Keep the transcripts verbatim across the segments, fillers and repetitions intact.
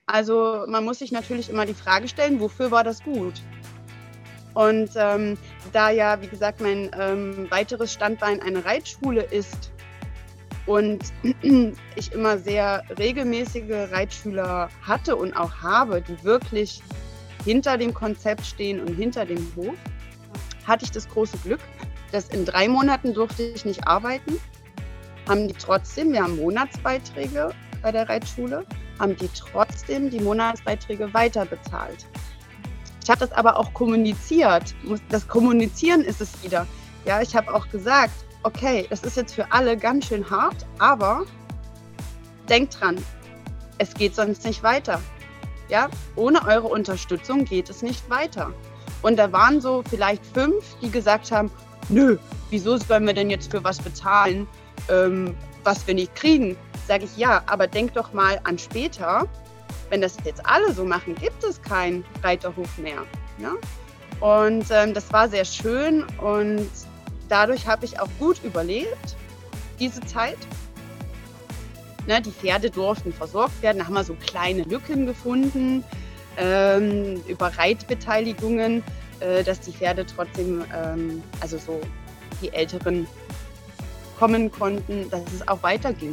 Also man muss sich natürlich immer die Frage stellen, wofür war das gut? Und ähm, da ja, wie gesagt, mein ähm, weiteres Standbein eine Reitschule ist und ich immer sehr regelmäßige Reitschüler hatte und auch habe, die wirklich hinter dem Konzept stehen und hinter dem Hof, hatte ich das große Glück, dass in drei Monaten durfte ich nicht arbeiten, haben die trotzdem, wir haben Monatsbeiträge bei der Reitschule, haben die trotzdem die Monatsbeiträge weiter bezahlt. Ich habe das aber auch kommuniziert. Das Kommunizieren ist es wieder. Ja, ich habe auch gesagt, okay, das ist jetzt für alle ganz schön hart, aber denkt dran, es geht sonst nicht weiter. Ja, ohne eure Unterstützung geht es nicht weiter. Und da waren so vielleicht fünf, die gesagt haben, nö, wieso sollen wir denn jetzt für was bezahlen, ähm, was wir nicht kriegen? Sage ich, ja, aber denk doch mal an später. Wenn das jetzt alle so machen, gibt es keinen Reiterhof mehr. Ja? Und ähm, das war sehr schön und dadurch habe ich auch gut überlebt, diese Zeit. Ne, die Pferde durften versorgt werden, da haben wir so kleine Lücken gefunden, ähm, über Reitbeteiligungen, äh, dass die Pferde trotzdem, ähm, also so die Älteren kommen konnten, dass es auch weiterging.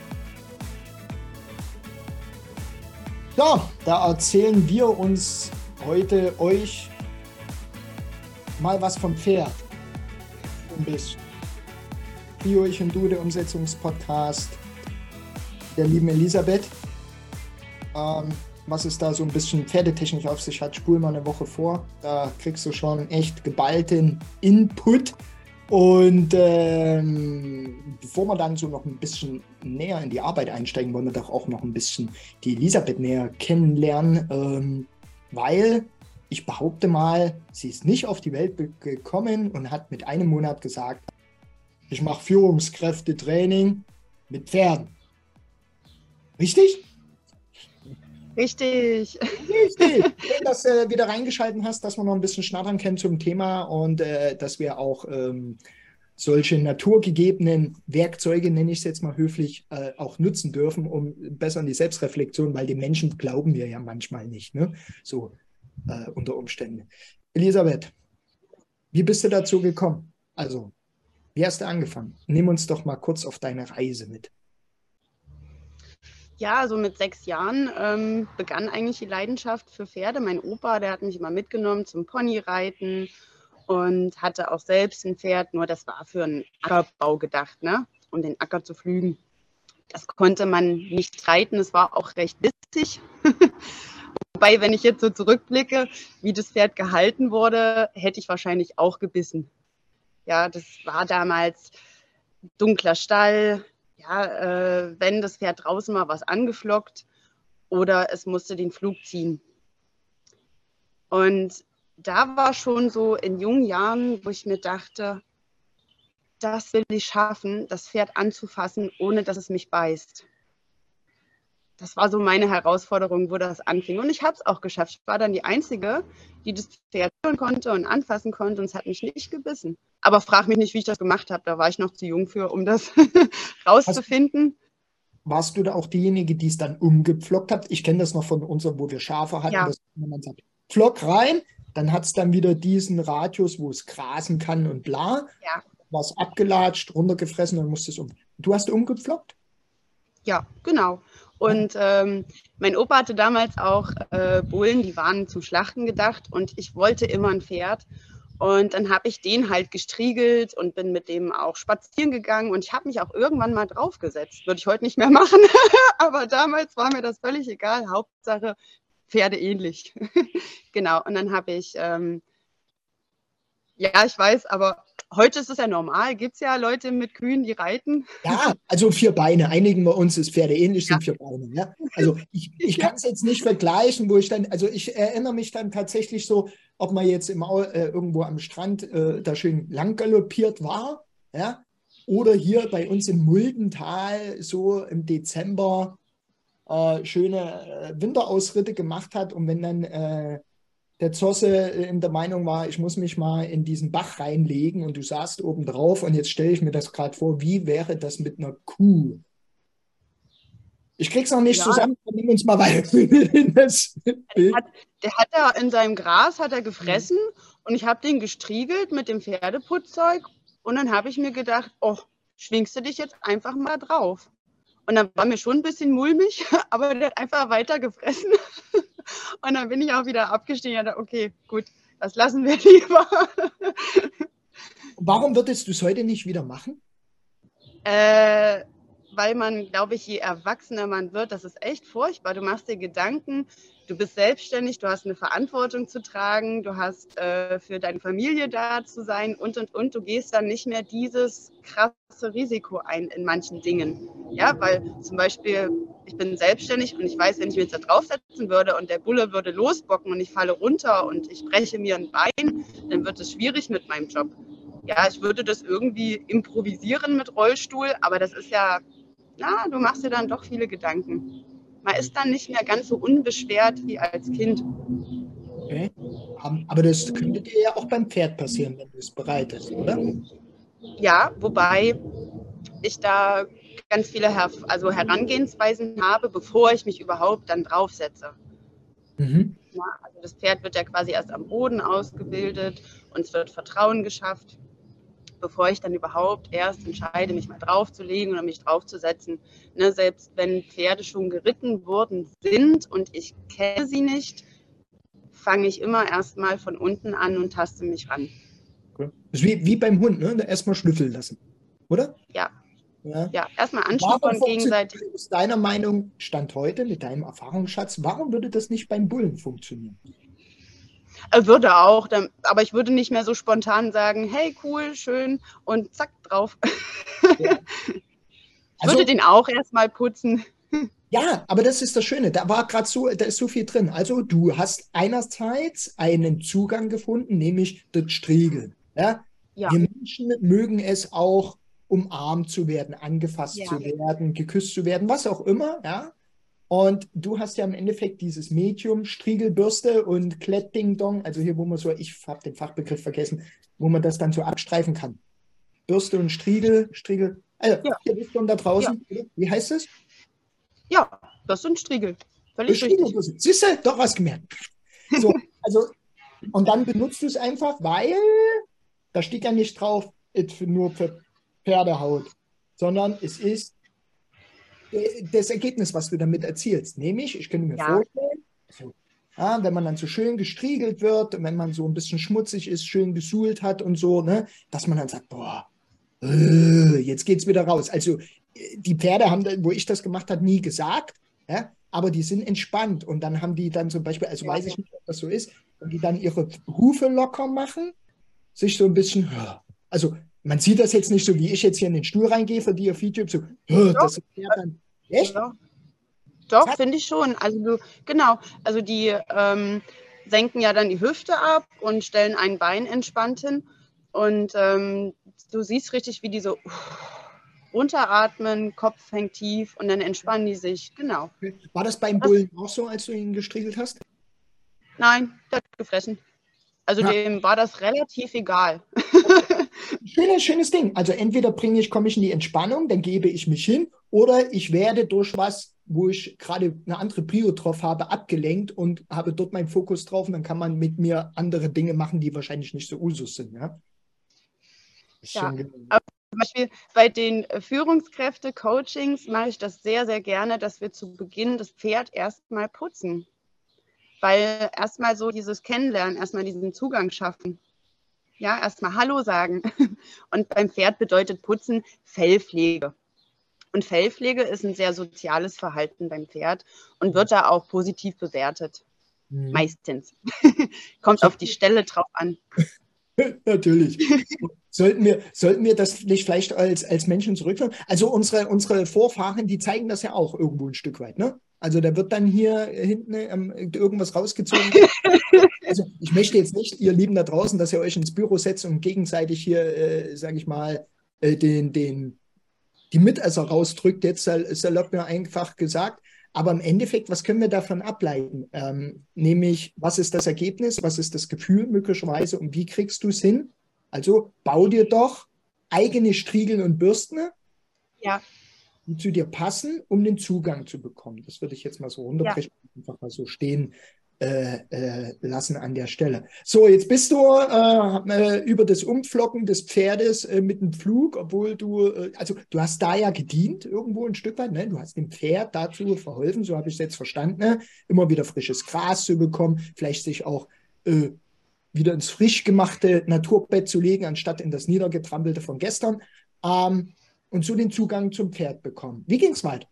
Ja, da erzählen wir uns heute euch mal was vom Pferd. Ein bisschen. Trio Ich und Du, der Umsetzungspodcast der lieben Elisabeth. Ähm, was es da so ein bisschen pferdetechnisch auf sich hat, spul mal eine Woche vor. Da kriegst du schon echt geballten Input. Und ähm, bevor wir dann so noch ein bisschen näher in die Arbeit einsteigen, wollen wir doch auch noch ein bisschen die Elisabeth näher kennenlernen, ähm, weil ich behaupte mal, sie ist nicht auf die Welt gekommen und hat mit einem Monat gesagt, ich mache Führungskräftetraining mit Pferden. Richtig? Richtig. Richtig. Schön, dass du äh, wieder reingeschaltet hast, dass wir noch ein bisschen schnattern können zum Thema und äh, dass wir auch ähm, solche naturgegebenen Werkzeuge, nenne ich es jetzt mal höflich, äh, auch nutzen dürfen, um besser in die Selbstreflexion, weil den Menschen glauben wir ja manchmal nicht, ne? So äh, unter Umständen. Elisabeth, wie bist du dazu gekommen? Also, wie hast du angefangen? Nimm uns doch mal kurz auf deine Reise mit. Ja, also mit sechs Jahren ähm, begann eigentlich die Leidenschaft für Pferde. Mein Opa, der hat mich immer mitgenommen zum Ponyreiten und hatte auch selbst ein Pferd, nur das war für einen Ackerbau gedacht, ne? Um den Acker zu pflügen. Das konnte man nicht reiten, es war auch recht bissig. Wobei, wenn ich jetzt so zurückblicke, wie das Pferd gehalten wurde, hätte ich wahrscheinlich auch gebissen. Ja, das war damals dunkler Stall. Ja, äh, wenn das Pferd draußen war, was angeflockt oder es musste den Flug ziehen. Und da war schon so in jungen Jahren, wo ich mir dachte, das will ich schaffen, das Pferd anzufassen, ohne dass es mich beißt. Das war so meine Herausforderung, wo das anfing. Und ich habe es auch geschafft. Ich war dann die Einzige, die das Pferd führen konnte und anfassen konnte und es hat mich nicht gebissen. Aber frag mich nicht, wie ich das gemacht habe. Da war ich noch zu jung für, um das rauszufinden. Warst du da auch diejenige, die es dann umgepflockt hat? Ich kenne das noch von uns, wo wir Schafe hatten, Ja. dass man sagt, Pflock rein, dann hat es dann wieder diesen Radius, wo es grasen kann und bla. Ja. War es abgelatscht, runtergefressen und musste es um. Du hast umgepflockt? Ja, genau. Und ähm, mein Opa hatte damals auch äh, Bullen, die waren zum Schlachten gedacht und ich wollte immer ein Pferd. Und dann habe ich den halt gestriegelt und bin mit dem auch spazieren gegangen und ich habe mich auch irgendwann mal draufgesetzt. Würde ich heute nicht mehr machen, aber damals war mir das völlig egal. Hauptsache Pferde ähnlich. Genau, und dann habe ich, ähm, ja, ich weiß, aber heute ist es ja normal. Gibt es ja Leute mit Kühen, die reiten. Ja, also vier Beine. Einigen wir uns, ist Pferde ähnlich, sind Ja. vier Beine. Ja? Also ich, ich Ja. kann es jetzt nicht vergleichen, wo ich dann, also ich erinnere mich dann tatsächlich so, ob man jetzt im, Au- äh, irgendwo am Strand äh, da schön lang galoppiert war, ja, oder hier bei uns im Muldental so im Dezember äh, schöne äh, Winterausritte gemacht hat und wenn dann äh, der Zosse in der Meinung war, ich muss mich mal in diesen Bach reinlegen und du saßt oben drauf und jetzt stelle ich mir das gerade vor, wie wäre das mit einer Kuh? Ich krieg's noch nicht Ja. zusammen, dann nehmen wir uns mal weiter in das Der Bild. hat, der hat da in seinem Gras hat er gefressen und ich habe den gestriegelt mit dem Pferdeputzzeug und dann habe ich mir gedacht, oh, schwingst du dich jetzt einfach mal drauf. Und dann war mir schon ein bisschen mulmig, aber der hat einfach weiter gefressen. Und dann bin ich auch wieder abgestiegen und dachte, okay, gut, das lassen wir lieber. Warum würdest du es heute nicht wieder machen? Äh, weil man, glaube ich, je erwachsener man wird, das ist echt furchtbar. Du machst dir Gedanken, du bist selbstständig, du hast eine Verantwortung zu tragen, du hast äh, für deine Familie da zu sein und, und, und. Du gehst dann nicht mehr dieses krasse Risiko ein in manchen Dingen. Ja, weil zum Beispiel, ich bin selbstständig und ich weiß, wenn ich mich jetzt da draufsetzen würde und der Bulle würde losbocken und ich falle runter und ich breche mir ein Bein, dann wird es schwierig mit meinem Job. Ja, ich würde das irgendwie improvisieren mit Rollstuhl, aber das ist ja, na, du machst dir dann doch viele Gedanken. Man ist dann nicht mehr ganz so unbeschwert wie als Kind. Okay. Aber das könnte dir ja auch beim Pferd passieren, wenn du es bereitest, oder? Ja, wobei ich da ganz viele Her also Herangehensweisen habe, bevor ich mich überhaupt dann draufsetze. Mhm. Ja, also das Pferd wird ja quasi erst am Boden ausgebildet und es wird Vertrauen geschafft, bevor ich dann überhaupt erst entscheide, mich mal draufzulegen oder mich draufzusetzen. Ne, selbst wenn Pferde schon geritten worden sind und ich kenne sie nicht, fange ich immer erstmal von unten an und taste mich ran. Okay. Das ist wie, wie beim Hund, ne? Erstmal schnüffeln lassen, oder? Ja, Ja. ja, erstmal Warum anschnuppern funktioniert gegenseitig. aus deiner Meinung, Stand heute, mit deinem Erfahrungsschatz, warum würde das nicht beim Bullen funktionieren? Äh, Würde auch, dann, aber ich würde nicht mehr so spontan sagen, hey, cool, schön und zack, drauf. Ja. Ich Also, würde den auch erstmal putzen. ja, aber das ist das Schöne. Da war gerade so, da ist so viel drin. Also, du hast einerseits einen Zugang gefunden, nämlich das Striegeln. Ja? Ja, Wir Menschen mögen es auch, umarmt zu werden, angefasst ja, zu werden, geküsst zu werden, was auch immer. Ja? Und du hast ja im Endeffekt dieses Medium, Striegelbürste und Klettding-Dong, also hier, wo man so, ich habe den Fachbegriff vergessen, wo man das dann so abstreifen kann. Bürste und Striegel, Striegel. Also, ja, ihr wisst schon da draußen, wie heißt es? ja, das sind Striegel. Völlig richtig. Striegelbürste. Siehst du, doch was gemerkt. So, also, und dann benutzt du es einfach, weil da steht ja nicht drauf, für, nur für Pferdehaut, sondern es ist das Ergebnis, was du damit erzielst. Nämlich, ich könnte mir Ja. vorstellen, so, ja, wenn man dann so schön gestriegelt wird, und wenn man so ein bisschen schmutzig ist, schön gesuhlt hat und so, ne, dass man dann sagt, boah, äh, jetzt geht's wieder raus. Also die Pferde haben, wo ich das gemacht habe, nie gesagt, ja, aber die sind entspannt und dann haben die dann zum Beispiel, also Ja, weiß ja. ich nicht, ob das so ist, wenn die dann ihre Hufe locker machen, sich so ein bisschen, also man sieht das jetzt nicht so, wie ich jetzt hier in den Stuhl reingehe für die auf YouTube, so, das Pferd dann, echt? Ja. Doch, Zack. finde ich schon. Also du, genau, also die ähm, senken ja dann die Hüfte ab und stellen ein Bein entspannt hin. Und ähm, du siehst richtig, wie die so runteratmen, Kopf hängt tief und dann entspannen die sich. Genau. War das beim Bullen auch so, als du ihn gestriegelt hast? Nein, der hat gefressen. Also Ja. dem war das relativ egal. Schönes, schönes Ding. Also entweder bringe ich, komme ich in die Entspannung, dann gebe ich mich hin, oder ich werde durch was, wo ich gerade eine andere Prio drauf habe, abgelenkt und habe dort meinen Fokus drauf und dann kann man mit mir andere Dinge machen, die wahrscheinlich nicht so Usus sind. Ja? Ist Ja. schon genau. Zum Beispiel bei den Führungskräfte-Coachings mache ich das sehr, sehr gerne, dass wir zu Beginn das Pferd erstmal putzen. Weil erstmal so dieses Kennenlernen, erstmal diesen Zugang schaffen. Ja, erstmal Hallo sagen. Und beim Pferd bedeutet Putzen Fellpflege. Und Fellpflege ist ein sehr soziales Verhalten beim Pferd und wird da auch positiv bewertet. Mhm. Meistens. Kommt auf die Stelle drauf an. Natürlich. Sollten wir, sollten wir das nicht vielleicht als, als Menschen zurückführen? Also unsere, unsere Vorfahren, die zeigen das ja auch irgendwo ein Stück weit, ne? Also da wird dann hier hinten ähm, irgendwas rausgezogen. Also ich möchte jetzt nicht, ihr Lieben da draußen, dass ihr euch ins Büro setzt und gegenseitig hier, äh, sage ich mal, äh, den, den, die Mitesser rausdrückt, jetzt sal salopp mir einfach gesagt. Aber im Endeffekt, was können wir davon ableiten? Ähm, nämlich, was ist das Ergebnis, was ist das Gefühl möglicherweise und wie kriegst du es hin? Also bau dir doch eigene Striegel und Bürsten. Ja. die zu dir passen, um den Zugang zu bekommen. Das würde ich jetzt mal so runterbrechen, ja. Einfach mal so stehen äh, äh, lassen an der Stelle. So, jetzt bist du äh, über das Umflocken des Pferdes äh, mit dem Pflug, obwohl du, äh, also du hast da ja gedient irgendwo ein Stück weit, ne? Du hast dem Pferd dazu verholfen, so habe ich es jetzt verstanden, ne? Immer wieder frisches Gras zu bekommen, vielleicht sich auch äh, wieder ins frisch gemachte Naturbett zu legen, anstatt in das niedergetrampelte von gestern. Ähm, und so den Zugang zum Pferd bekommen. Wie ging es weiter?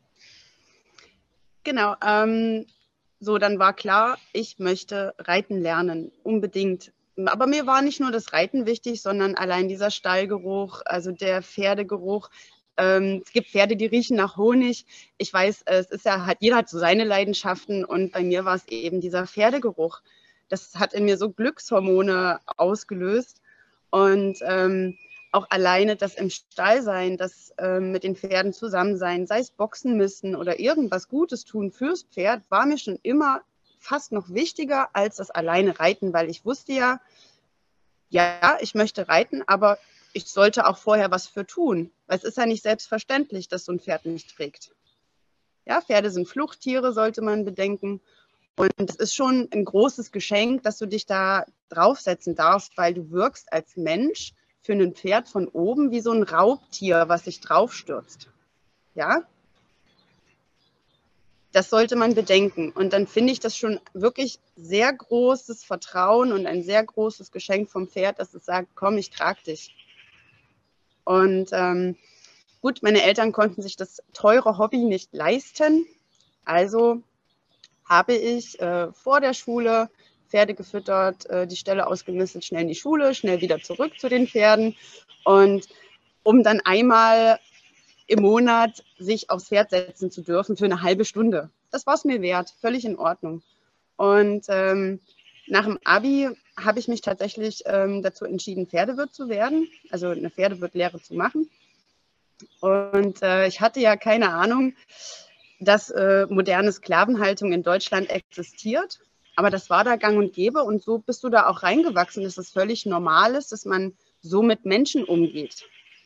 Genau, ähm, so dann war klar, ich möchte reiten lernen, unbedingt. Aber mir war nicht nur das Reiten wichtig, sondern allein dieser Stallgeruch, also der Pferdegeruch. Ähm, es gibt Pferde, die riechen nach Honig. Ich weiß, es ist ja, hat, jeder hat so seine Leidenschaften und bei mir war es eben dieser Pferdegeruch. Das hat in mir so Glückshormone ausgelöst und ähm, auch alleine das im Stall sein, das äh, mit den Pferden zusammen sein, sei es Boxen müssen oder irgendwas Gutes tun fürs Pferd, war mir schon immer fast noch wichtiger als das alleine Reiten, weil ich wusste ja, ja, ich möchte reiten, aber ich sollte auch vorher was für tun, weil es ist ja nicht selbstverständlich, dass so ein Pferd mich trägt. Ja, Pferde sind Fluchttiere, sollte man bedenken. Und es ist schon ein großes Geschenk, dass du dich da draufsetzen darfst, weil du wirkst als Mensch für ein Pferd von oben wie so ein Raubtier, was sich draufstürzt. Ja? Das sollte man bedenken. Und dann finde ich das schon wirklich sehr großes Vertrauen und ein sehr großes Geschenk vom Pferd, dass es sagt, komm, ich trage dich. Und ähm, gut, meine Eltern konnten sich das teure Hobby nicht leisten. Also habe ich äh, vor der Schule Pferde gefüttert, äh, die Ställe ausgemistet, schnell in die Schule, schnell wieder zurück zu den Pferden. Und um dann einmal im Monat sich aufs Pferd setzen zu dürfen für eine halbe Stunde. Das war es mir wert, völlig in Ordnung. Und ähm, nach dem Abi habe ich mich tatsächlich ähm, dazu entschieden, Pferdewirt zu werden, also eine Pferdewirtlehre zu machen. Und äh, ich hatte ja keine Ahnung, dass äh, moderne Sklavenhaltung in Deutschland existiert. Aber das war da gang und gäbe und so bist du da auch reingewachsen, dass es völlig normal ist, dass man so mit Menschen umgeht.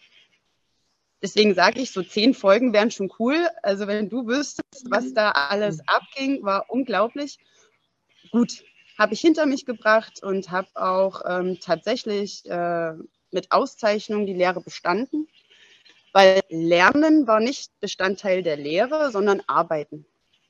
Deswegen sage ich, so zehn Folgen wären schon cool. Also wenn du wüsstest, was da alles abging, war unglaublich. Gut, habe ich hinter mich gebracht und habe auch ähm, tatsächlich äh, mit Auszeichnung die Lehre bestanden. Weil Lernen war nicht Bestandteil der Lehre, sondern Arbeiten.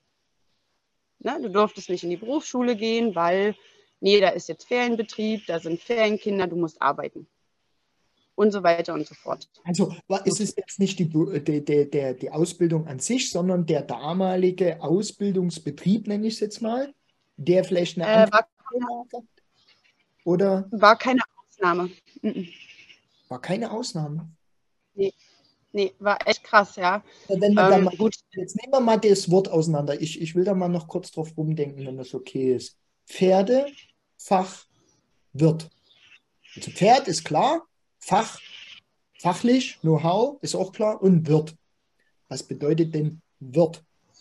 Ne? Du durftest nicht in die Berufsschule gehen, weil, nee, da ist jetzt Ferienbetrieb, da sind Ferienkinder, du musst arbeiten. Und so weiter und so fort. Also ist es jetzt nicht die, die, die, die, die Ausbildung an sich, sondern der damalige Ausbildungsbetrieb, nenne ich es jetzt mal, der vielleicht eine äh, andere war, hat? Oder? War keine Ausnahme. War keine Ausnahme? Nee. Nee, war echt krass, ja. Wenn wir ähm, mal, gut. Jetzt nehmen wir mal das Wort auseinander. Ich, ich will da mal noch kurz drauf rumdenken, wenn das okay ist. Pferde, Fach, Wirt. Also Pferd ist klar, Fach, fachlich, Know-how ist auch klar und Wirt. Was bedeutet denn Wirt?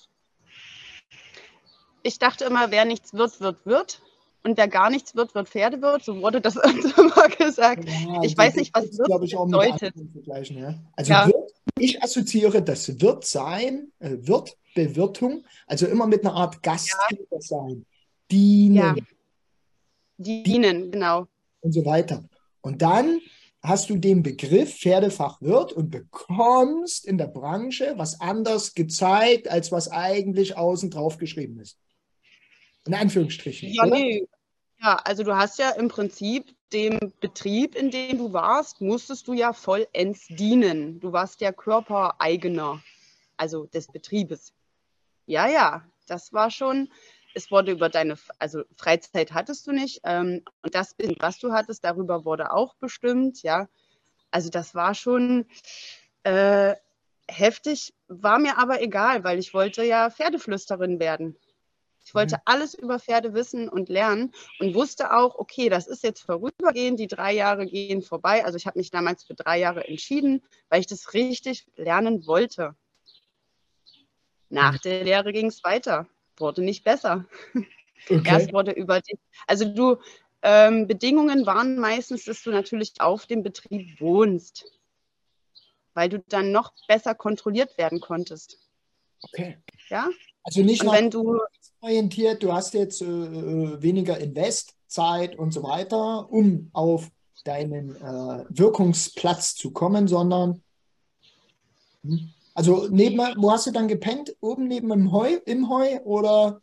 Ich dachte immer, wer nichts wird, wird, wird. Und wer gar nichts wird, wird Pferdewirt. So wurde das immer gesagt. Ja, ich weiß nicht, was das, Wirt glaube ich, auch bedeutet. Mit vergleichen, ja? Also Ja. Wirt, ich assoziiere das Wirtsein, äh, Wirt, Bewirtung, also immer mit einer Art Gastgeber sein, dienen, Ja. Dienen, genau. und so weiter. Und dann hast du den Begriff Pferdefachwirt und bekommst in der Branche was anders gezeigt, als was eigentlich außen drauf geschrieben ist. In Anführungsstrichen. Ja, oder? nee. Ja, also du hast ja im Prinzip dem Betrieb, in dem du warst, musstest du ja vollends dienen. Du warst ja Körpereigener, also des Betriebes. Ja, ja, das war schon, es wurde über deine, also Freizeit hattest du nicht. Ähm, und das, was du hattest, darüber wurde auch bestimmt, ja. Also das war schon äh, heftig, war mir aber egal, weil ich wollte ja Pferdeflüsterin werden. Ich wollte alles über Pferde wissen und lernen und wusste auch, okay, das ist jetzt vorübergehend, die drei Jahre gehen vorbei. Also ich habe mich damals für drei Jahre entschieden, weil ich das richtig lernen wollte. Nach der Lehre ging es weiter, wurde nicht besser. Okay. Erst wurde über die, also du, ähm, Bedingungen waren meistens, dass du natürlich auf dem Betrieb wohnst. weil du dann noch besser kontrolliert werden konntest. Okay. Ja? Also nicht Und nach wenn du orientiert, du hast jetzt äh, weniger Invest, Zeit und so weiter, um auf deinen äh, Wirkungsplatz zu kommen, sondern hm, also neben, wo hast du dann gepennt? Oben neben dem Heu, im Heu oder?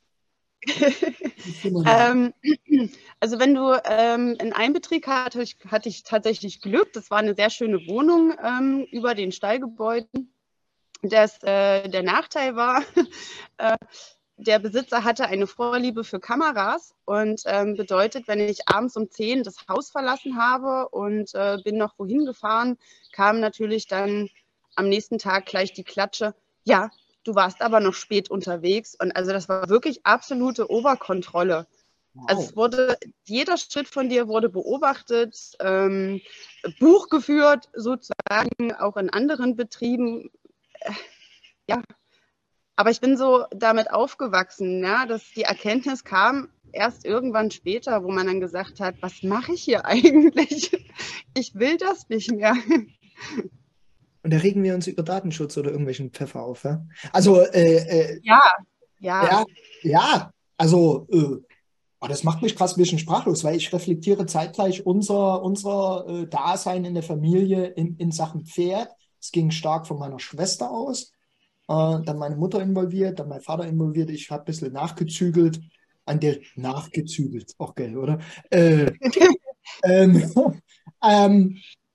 ähm, also wenn du ähm, in einem Betrieb hatte ich, hatte ich tatsächlich Glück. Das war eine sehr schöne Wohnung ähm, über den Stallgebäuden. Das, äh, der Nachteil war, äh, der Besitzer hatte eine Vorliebe für Kameras und ähm, bedeutet, wenn ich abends um zehn das Haus verlassen habe und äh, bin noch wohin gefahren, kam natürlich dann am nächsten Tag gleich die Klatsche, ja, du warst aber noch spät unterwegs. Und also das war wirklich absolute Oberkontrolle. Also Wow. es wurde, jeder Schritt von dir wurde beobachtet, ähm, Buch geführt, sozusagen auch in anderen Betrieben. Äh, ja, aber ich bin so damit aufgewachsen, ja, dass die Erkenntnis kam erst irgendwann später, wo man dann gesagt hat, was mache ich hier eigentlich? Ich will das nicht mehr. Und da regen wir uns über Datenschutz oder irgendwelchen Pfeffer auf, ja? Also, äh, äh, Ja, ja. ja, ja, also, äh, oh, das macht mich krass ein bisschen sprachlos, weil ich reflektiere zeitgleich unser, unser äh, Dasein in der Familie in, in Sachen Pferd. Es ging stark von meiner Schwester aus, äh, dann meine Mutter involviert, dann mein Vater involviert. Ich habe ein bisschen nachgezügelt, an der nachgezügelt, auch geil, oder? Äh, ähm, ähm,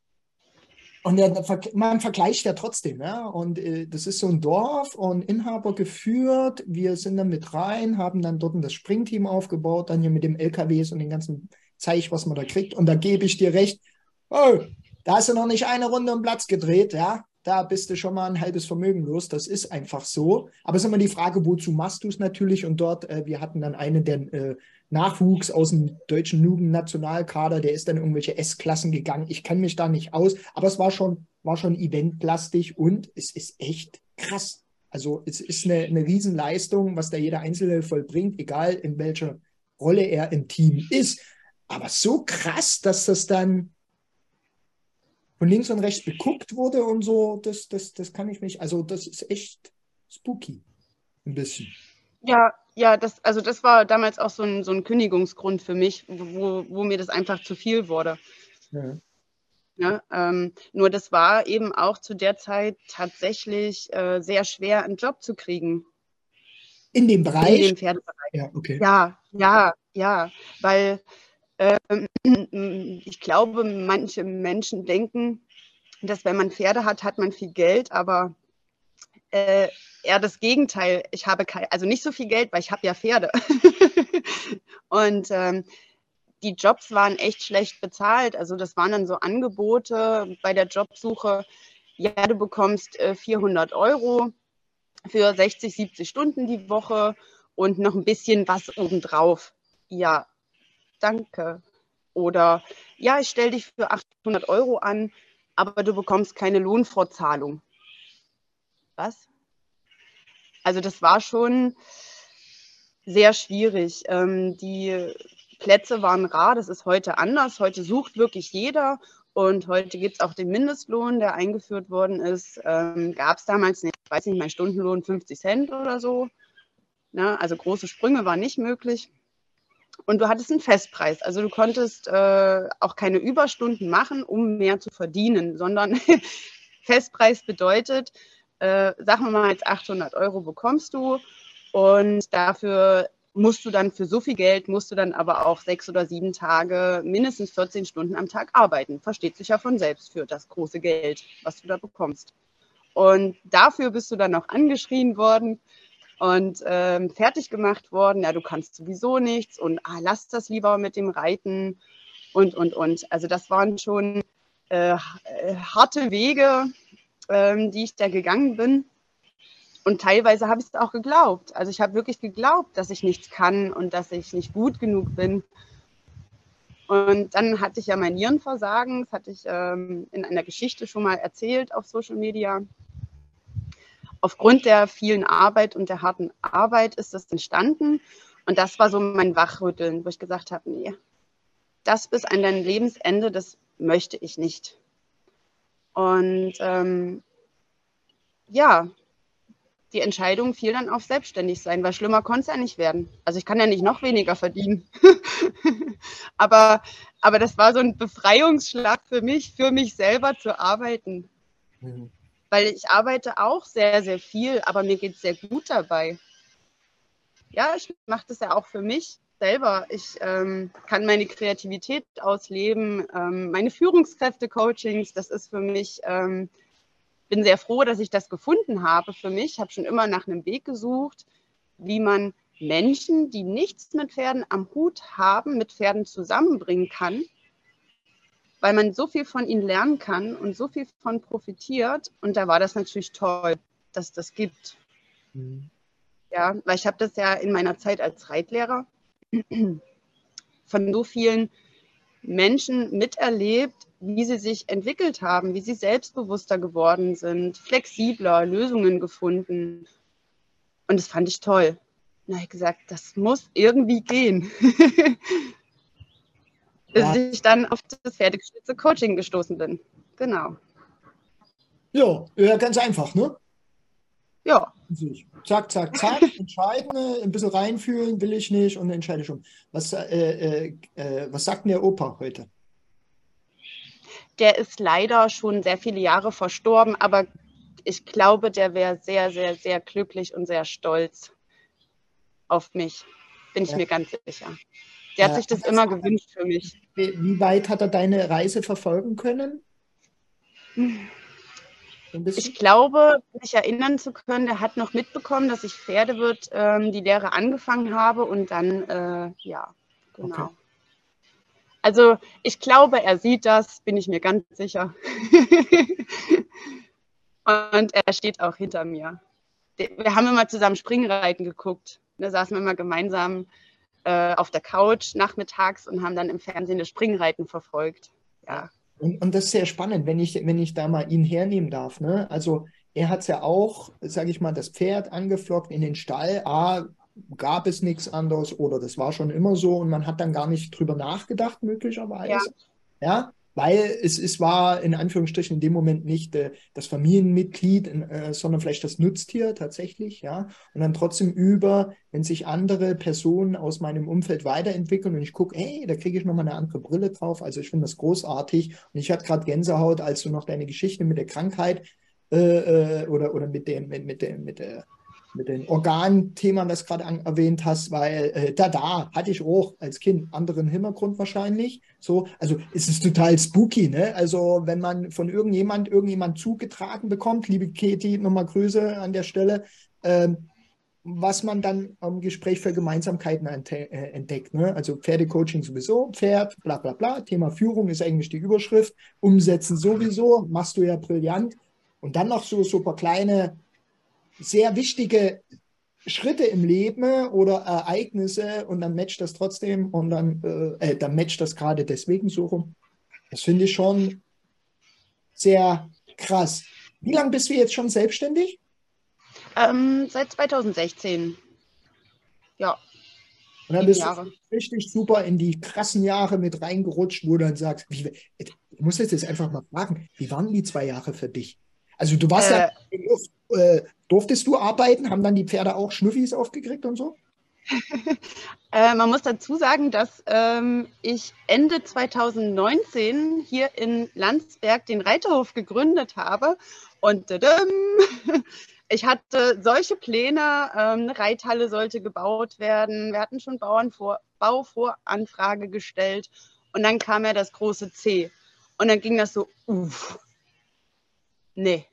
Und der, man vergleicht ja trotzdem, ja. Und äh, das ist so ein Dorf und Inhaber geführt. Wir sind dann mit rein, haben dann dort das Springteam aufgebaut, dann hier mit dem L K Ws und den ganzen Zeug, was man da kriegt. Und da gebe ich dir recht, oh, da hast du noch nicht eine Runde um Platz gedreht, ja. Da bist du schon mal ein halbes Vermögen los. Das ist einfach so. Aber es ist immer die Frage, wozu machst du es natürlich? Und dort, äh, wir hatten dann einen, der äh, Nachwuchs aus dem deutschen Jugendnationalkader, der ist dann in irgendwelche S-Klassen gegangen. Ich kenne mich da nicht aus, aber es war schon, war schon eventlastig und es ist echt krass. Also es ist eine, eine Riesenleistung, was da jeder Einzelne vollbringt, egal in welcher Rolle er im Team ist. Aber so krass, dass das dann von links und rechts beguckt wurde und so, das, das, das kann ich mich, also das ist echt spooky, ein bisschen. Ja, ja, das, also das war damals auch so ein, so ein Kündigungsgrund für mich, wo, wo mir das einfach zu viel wurde. Ja. Ja, ähm, nur das war eben auch zu der Zeit tatsächlich äh, sehr schwer, einen Job zu kriegen In dem in Bereich? dem Pferdebereich. Ja, okay. Ja, ja, ja, weil ähm, ich glaube, manche Menschen denken, dass wenn man Pferde hat, hat man viel Geld, aber äh, eher das Gegenteil. Ich habe kein, also nicht so viel Geld, weil ich habe ja Pferde. Und ähm, die Jobs waren echt schlecht bezahlt. Also das waren dann so Angebote bei der Jobsuche. Ja, du bekommst äh, vierhundert Euro für sechzig, siebzig Stunden die Woche und noch ein bisschen was obendrauf. Ja, danke. Oder ja, ich stelle dich für achthundert Euro an, aber du bekommst keine Lohnfortzahlung. Was? Also das war schon sehr schwierig. Ähm, die Plätze waren rar, das ist heute anders. Heute sucht wirklich jeder und heute gibt es auch den Mindestlohn, der eingeführt worden ist. Ähm, Gab es damals nicht, ich weiß nicht, mein Stundenlohn fünfzig Cent oder so. Ne? Also große Sprünge waren nicht möglich. Und du hattest einen Festpreis. Also du konntest äh, auch keine Überstunden machen, um mehr zu verdienen, sondern Festpreis bedeutet, äh, sagen wir mal jetzt achthundert Euro bekommst du und dafür musst du dann für so viel Geld, musst du dann aber auch sechs oder sieben Tage, mindestens vierzehn Stunden am Tag arbeiten. Versteht sich ja von selbst für das große Geld, was du da bekommst. Und dafür bist du dann auch angeschrien worden und ähm, fertig gemacht worden. Ja, du kannst sowieso nichts und ah, lass das lieber mit dem Reiten und, und, und. Also das waren schon äh, harte Wege, ähm, die ich da gegangen bin. Und teilweise habe ich es auch geglaubt. Also ich habe wirklich geglaubt, dass ich nichts kann und dass ich nicht gut genug bin. Und dann hatte ich ja mein Nierenversagen. Das hatte ich ähm, in einer Geschichte schon mal erzählt auf Social Media. Aufgrund der vielen Arbeit und der harten Arbeit ist das entstanden. Und das war so mein Wachrütteln, wo ich gesagt habe, nee, das bis an dein Lebensende, das möchte ich nicht. Und ähm, ja, die Entscheidung fiel dann auf selbstständig sein, weil schlimmer konnte es ja nicht werden. Also ich kann ja nicht noch weniger verdienen. aber, aber das war so ein Befreiungsschlag für mich, für mich selber zu arbeiten. Mhm. Weil ich arbeite auch sehr, sehr viel, aber mir geht es sehr gut dabei. Ja, ich mache das ja auch für mich selber. Ich ähm, kann meine Kreativität ausleben, ähm, meine Führungskräfte-Coachings, das ist für mich... Ähm, bin sehr froh, dass ich das gefunden habe für mich. Ich habe schon immer nach einem Weg gesucht, wie man Menschen, die nichts mit Pferden am Hut haben, mit Pferden zusammenbringen kann, weil man so viel von ihnen lernen kann und so viel von profitiert. Und da war das natürlich toll, dass das gibt. Mhm. Ja, weil ich habe das ja in meiner Zeit als Reitlehrer von so vielen Menschen miterlebt, wie sie sich entwickelt haben, wie sie selbstbewusster geworden sind, flexibler, Lösungen gefunden. Und das fand ich toll. Da habe ich gesagt, das muss irgendwie gehen. Bis ja. ich dann auf das pferdegestützte Coaching gestoßen bin. Genau. Ja, ja, ganz einfach, ne? Ja. Zack, zack, zack, entscheiden, ein bisschen reinfühlen, will ich nicht und entscheide schon. Was, äh, äh, was sagt denn der Opa heute? Der ist leider schon sehr viele Jahre verstorben, aber ich glaube, der wäre sehr, sehr, sehr glücklich und sehr stolz auf mich. Bin ich ja. mir ganz sicher. Der hat ja, sich das, das immer gewünscht für mich. Wie weit hat er deine Reise verfolgen können? Ich glaube, mich erinnern zu können, der hat noch mitbekommen, dass ich Pferdewirt ähm, die Lehre angefangen habe und dann, äh, ja, genau. Okay. Also ich glaube, er sieht das, bin ich mir ganz sicher. Und er steht auch hinter mir. Wir haben immer zusammen Springreiten geguckt. Da saßen wir immer gemeinsam äh, auf der Couch nachmittags und haben dann im Fernsehen das Springreiten verfolgt. Ja. Und, und das ist sehr spannend, wenn ich, wenn ich da mal ihn hernehmen darf. Ne? Also er hat es ja auch, sage ich mal, das Pferd angeflockt in den Stall. A, gab es nichts anderes oder das war schon immer so und man hat dann gar nicht drüber nachgedacht, möglicherweise. Ja, ja? Weil es, es war in Anführungsstrichen in dem Moment nicht äh, das Familienmitglied, äh, sondern vielleicht das Nutztier tatsächlich. Ja? Und dann trotzdem über, wenn sich andere Personen aus meinem Umfeld weiterentwickeln und ich gucke, hey, da kriege ich nochmal eine andere Brille drauf. Also ich finde das großartig. Und ich hatte gerade Gänsehaut, als du noch deine Geschichte mit der Krankheit äh, äh, oder, oder mit, dem, mit, mit, der, mit der mit den Organthemen, das gerade erwähnt hast, weil äh, da, da hatte ich auch als Kind anderen Hintergrund wahrscheinlich. So, also es ist total spooky, ne? Also wenn man von irgendjemand irgendjemand zugetragen bekommt, liebe Katie, nochmal Grüße an der Stelle, ähm, was man dann im Gespräch für Gemeinsamkeiten entdeckt. Ne? Also Pferdecoaching sowieso, Pferd, bla bla bla, Thema Führung ist eigentlich die Überschrift, Umsetzen sowieso, machst du ja brillant. Und dann noch so super kleine sehr wichtige Schritte im Leben oder Ereignisse und dann matcht das trotzdem und dann, äh, dann matcht das gerade deswegen so rum. Das finde ich schon sehr krass. Wie lange bist du jetzt schon selbstständig? Ähm, seit zweitausendsechzehn. Ja. Und dann bist du richtig super in die krassen Jahre mit reingerutscht, wo du dann sagst, wie, ich muss jetzt einfach mal fragen, wie waren die zwei Jahre für dich? Also du warst äh, ja, äh, durftest du arbeiten? Haben dann die Pferde auch Schnuffis aufgekriegt und so? äh, man muss dazu sagen, dass ähm, ich Ende zweitausendneunzehn hier in Landsberg den Reiterhof gegründet habe und tadam, ich hatte solche Pläne, ähm, eine Reithalle sollte gebaut werden, wir hatten schon Bauernvor- Bauvoranfrage gestellt und dann kam ja das große C und dann ging das so, uff. Nee.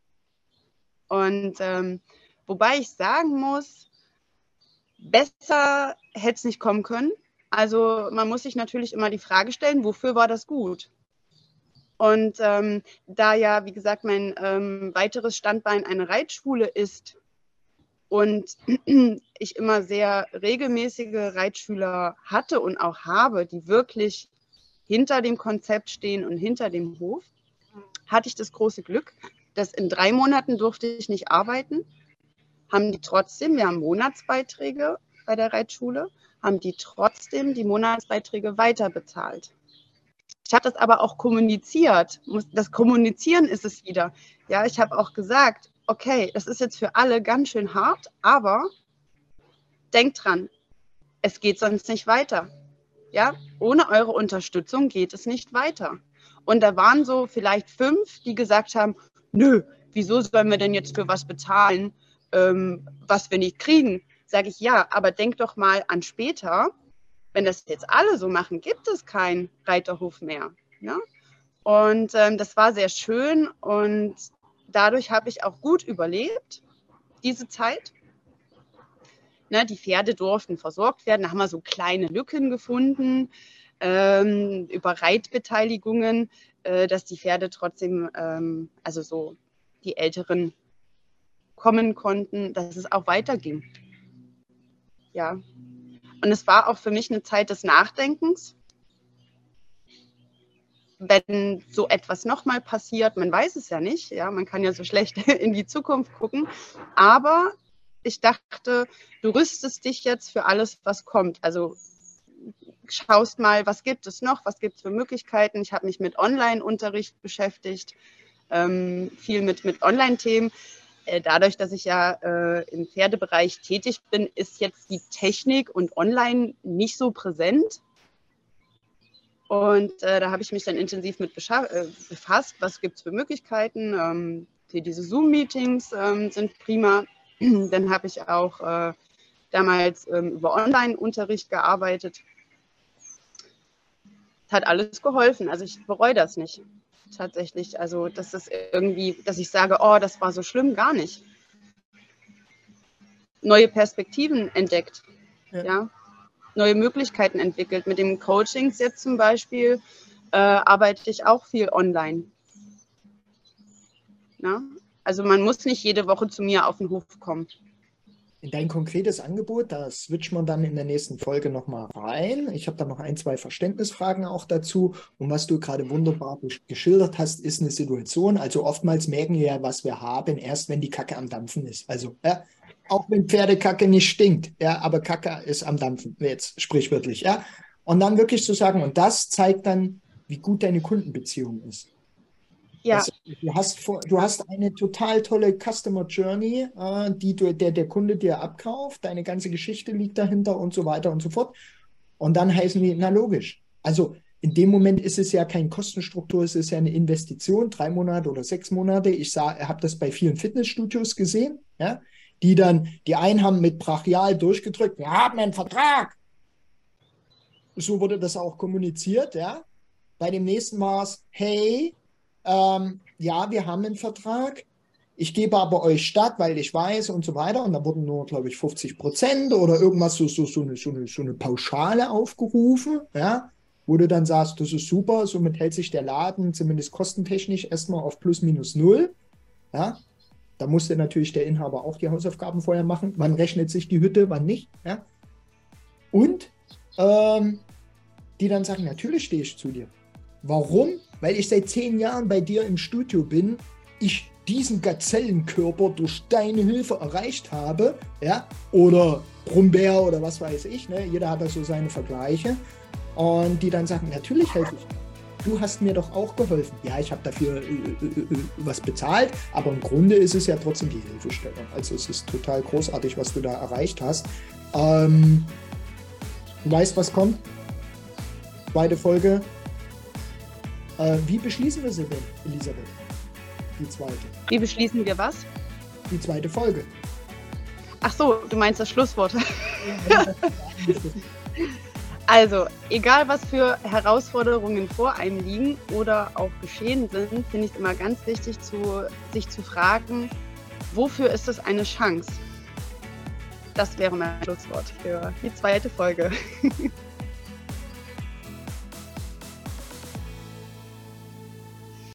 Und ähm, wobei ich sagen muss, besser hätte es nicht kommen können. Also man muss sich natürlich immer die Frage stellen, wofür war das gut? Und ähm, da ja, wie gesagt, mein ähm, weiteres Standbein eine Reitschule ist und ich immer sehr regelmäßige Reitschüler hatte und auch habe, die wirklich hinter dem Konzept stehen und hinter dem Hof, hatte ich das große Glück, dass in drei Monaten durfte ich nicht arbeiten, haben die trotzdem, wir haben Monatsbeiträge bei der Reitschule, haben die trotzdem die Monatsbeiträge weiterbezahlt. Ich habe das aber auch kommuniziert. Das Kommunizieren ist es wieder. Ja, ich habe auch gesagt, okay, das ist jetzt für alle ganz schön hart, aber denkt dran, es geht sonst nicht weiter. Ja, ohne eure Unterstützung geht es nicht weiter. Und da waren so vielleicht fünf, die gesagt haben, nö, wieso sollen wir denn jetzt für was bezahlen, ähm, was wir nicht kriegen? Sage ich, ja, aber denk doch mal an später, wenn das jetzt alle so machen, gibt es keinen Reiterhof mehr. Ja? Und ähm, das war sehr schön und dadurch habe ich auch gut überlebt, diese Zeit. Ne, die Pferde durften versorgt werden, da haben wir so kleine Lücken gefunden, ähm, über Reitbeteiligungen, äh, dass die Pferde trotzdem, ähm, also so die Älteren kommen konnten, dass es auch weiterging. Ja. Und es war auch für mich eine Zeit des Nachdenkens. Wenn so etwas nochmal passiert, man weiß es ja nicht, ja, man kann ja so schlecht in die Zukunft gucken, aber ich dachte, du rüstest dich jetzt für alles, was kommt. Also schaust mal, was gibt es noch, was gibt es für Möglichkeiten. Ich habe mich mit Online-Unterricht beschäftigt, ähm, viel mit, mit Online-Themen. Äh, dadurch, dass ich ja äh, im Pferdebereich tätig bin, ist jetzt die Technik und Online nicht so präsent. Und äh, da habe ich mich dann intensiv mit äh, befasst, was gibt es für Möglichkeiten. Ähm, für diese Zoom-Meetings ähm, sind prima. Dann habe ich auch äh, damals ähm, über Online-Unterricht gearbeitet. Es hat alles geholfen. Also ich bereue das nicht tatsächlich. Also das ist irgendwie, dass ich sage, oh, das war so schlimm, gar nicht. Neue Perspektiven entdeckt, ja. ja? Neue Möglichkeiten entwickelt. Mit den Coachings jetzt zum Beispiel äh, arbeite ich auch viel online. Ja? Also man muss nicht jede Woche zu mir auf den Hof kommen. In dein konkretes Angebot, da switchen wir dann in der nächsten Folge nochmal rein. Ich habe da noch ein, zwei Verständnisfragen auch dazu. Und was du gerade wunderbar geschildert hast, ist eine Situation. Also oftmals merken wir ja, was wir haben, erst wenn die Kacke am Dampfen ist. Also ja, auch wenn Pferdekacke nicht stinkt, ja, aber Kacke ist am Dampfen, jetzt sprichwörtlich. Ja. Und dann wirklich zu sagen, und das zeigt dann, wie gut deine Kundenbeziehung ist. Ja. Das, du, hast, du hast eine total tolle Customer Journey, äh, die du, der, der Kunde dir abkauft, deine ganze Geschichte liegt dahinter und so weiter und so fort. Und dann heißen wir, na logisch. Also in dem Moment ist es ja keine Kostenstruktur, es ist ja eine Investition, drei Monate oder sechs Monate. Ich habe das bei vielen Fitnessstudios gesehen, ja, die dann, die einen haben mit brachial durchgedrückt, wir haben einen Vertrag. So wurde das auch kommuniziert, ja. Bei dem nächsten war es, hey, Ähm, ja, wir haben einen Vertrag, ich gebe aber euch statt, weil ich weiß und so weiter. Und da wurden nur, glaube ich, fünfzig Prozent oder irgendwas, so, so, so, eine, so, eine, so eine Pauschale aufgerufen, ja, wo du dann sagst, das ist super, somit hält sich der Laden zumindest kostentechnisch erstmal auf plus minus null. Ja. Da musste natürlich der Inhaber auch die Hausaufgaben vorher machen. Wann rechnet sich die Hütte, wann nicht. Ja. Und ähm, die dann sagen, natürlich stehe ich zu dir. Warum? Weil ich seit zehn Jahren bei dir im Studio bin, ich diesen Gazellenkörper durch deine Hilfe erreicht habe, ja, oder Brummbär oder was weiß ich, ne? Jeder hat da so seine Vergleiche und die dann sagen, natürlich helfe ich. Du hast mir doch auch geholfen. Ja, ich habe dafür äh, äh, was bezahlt, aber im Grunde ist es ja trotzdem die Hilfestellung. Also es ist total großartig, was du da erreicht hast. Ähm, du weißt, was kommt? Zweite Folge. Äh, wie beschließen wir sie denn, Elisabeth? Die zweite. Wie beschließen wir was? Die zweite Folge. Ach so, du meinst das Schlusswort. Also, egal was für Herausforderungen vor einem liegen oder auch geschehen sind, finde ich es immer ganz wichtig, zu, sich zu fragen, wofür ist es eine Chance? Das wäre mein Schlusswort für die zweite Folge.